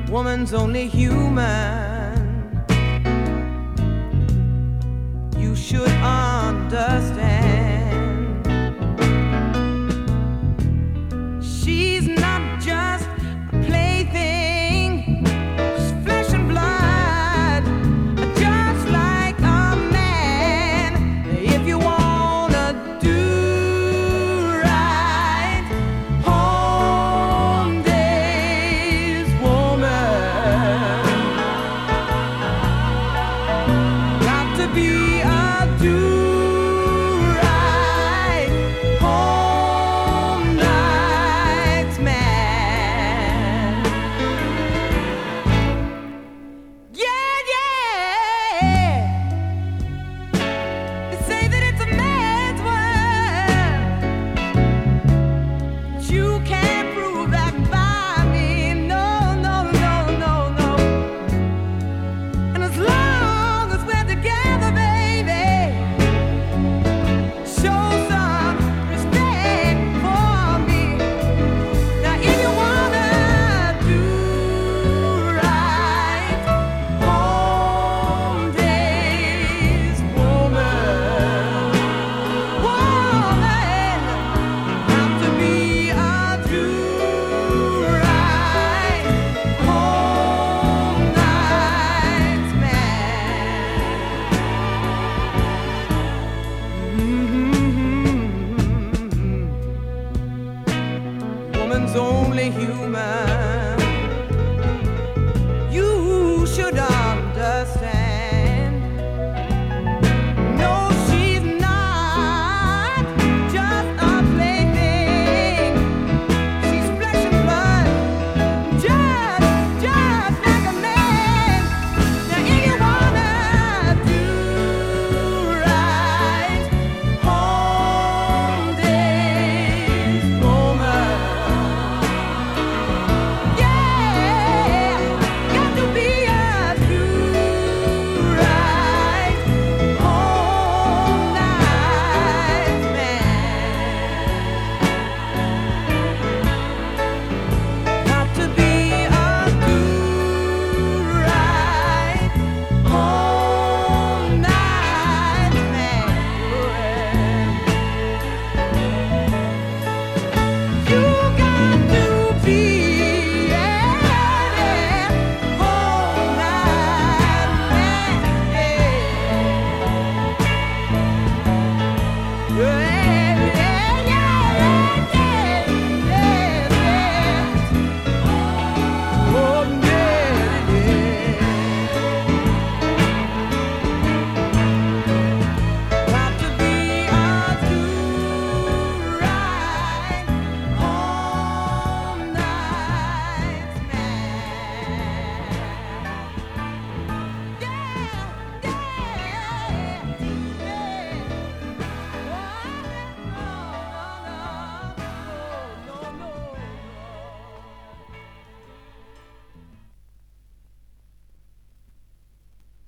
woman's only human. You should understand. She's not just a plaything. She's flesh and blood, just like a man. If you wanna do right, home days woman, got to be a do-right home nights man. Yeah, yeah. They say that it's a man's world, but you can't prove that by me. No, no, no, no, no. And as long as we're together, baby, show some respect for me. Now, if you wanna do right, home days woman, have to be a do-right home nights man. Woman's only human.